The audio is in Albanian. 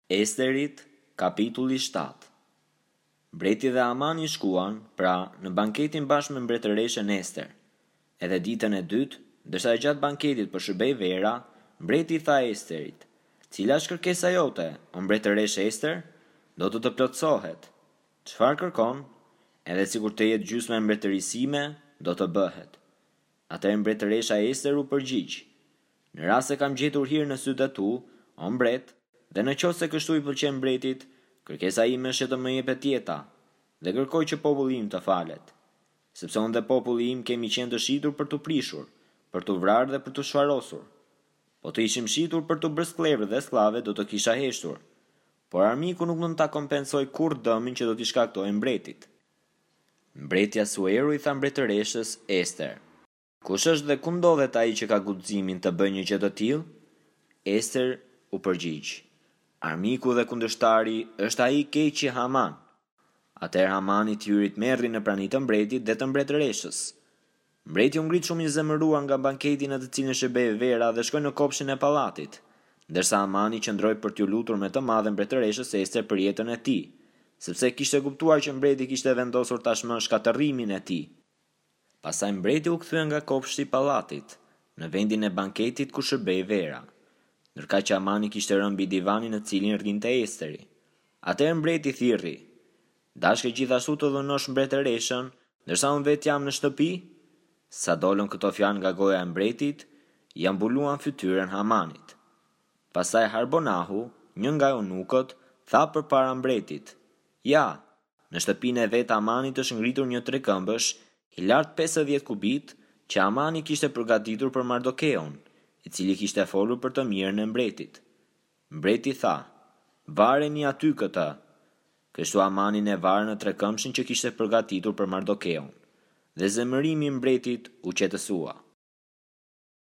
Esterit, kapitulli 7. Mbreti dhe Hamani shkuan, pra, në banketin bashkë me mbretëreshen Ester. Edhe ditën e dytë, ndërsa gjatë banketit për shërbej vera, mbreti tha Esterit: "Cila është kërkesa jote, o mbretëreshe Ester? Do të plotësohet. Çfarë kërkon? Edhe sikur të jetë gjysma e mbretërisime, do të bëhet." Atëherë mbretëresha Ester u përgjigj: "Në rast se kam gjetur hir në sytë e tu, o mbret, dhe në qoftë se kështu i pëlqen mbretit, kërkesa ime është të më jepet jeta, dhe kërkoj që populli im të falet. Sepse unë dhe populli im kemi qenë të shitur për të prishur, për të vrarë dhe për të shfarosur. Po të ishim shitur për të bërë sklevrë dhe sklave, do të kisha heshtur. Por armiku nuk mund ta kompensoj kurrë dëmin që do t'i shkaktojë mbretit." Mbretja Asueru i tha mbretëreshës Ester: "Kush është dhe ku ndodhet ai që ka guximin të bëjë një gjë të tillë?" Ester u përgjigj: "Armiku dhe kundërshtari është ai i keqi Haman." Atëherë Hamani hyrit merri në praninë të mbretit dhe të mbretëreshës. Mbreti u ngrit shumë i zemëruar nga banketi në të cilin shërbei vera dhe shkoi në kopshtin e pallatit, ndërsa Hamani qëndroi për t'u lutur me të madhe mbretëreshës Ester për jetën e tij, sepse kishte kuptuar që mbreti kishte vendosur tashmë shkatërrimin e tij. Pastaj mbreti u kthye nga kopshti i pallatit në vendin e banketit ku shërbei vera, ndërka që Hamani kishte rënë mbi divanin në cilin rrinte Esteri. Atëherë mbreti thirrri: "Dashke gjithashtu të dhunosh mbretëreshën, ndërsa unë vetë jam në shtëpi?" Sa dolën këto fjalë nga goja e mbretit, ja mbuluan fytyrën Hamanit. Pastaj Harbonahu, një nga eunukët, tha përpara mbretit: "Ja, në shtëpinë e vet Hamanit është ngritur një trekëmbësh i lartë 50 kubit që Hamani kishte përgatitur për Mardokeun, i cili kishte folur për të mirën e mbretit." Mbreti tha: "Vareni aty këtë." Kështu Hamanin e varë në trekëmbshin që kishte përgatitur për Mardokeun, dhe zemërimi i mbretit u qetësua.